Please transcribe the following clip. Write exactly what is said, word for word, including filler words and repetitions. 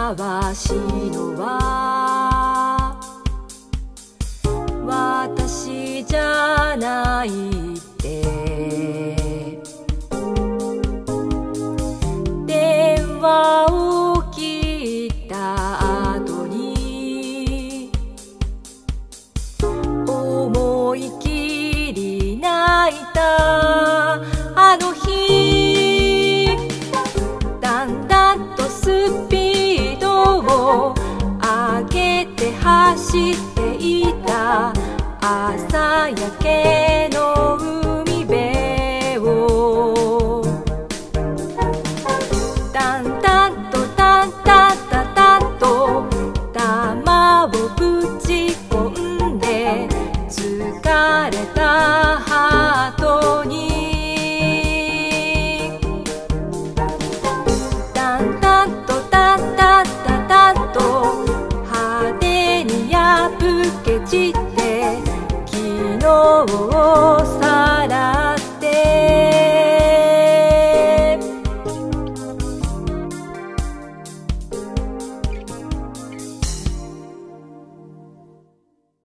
わしのは私じゃないって電話を切った後に思い切り泣いたあの日、だんだんとスピードを上げて走っていた朝焼けの海辺を、だんだんとだんだんだんだんと玉をぶち込んで疲れたハートにだんだんとだんだんだんだんと派手に破け散って昨日をさ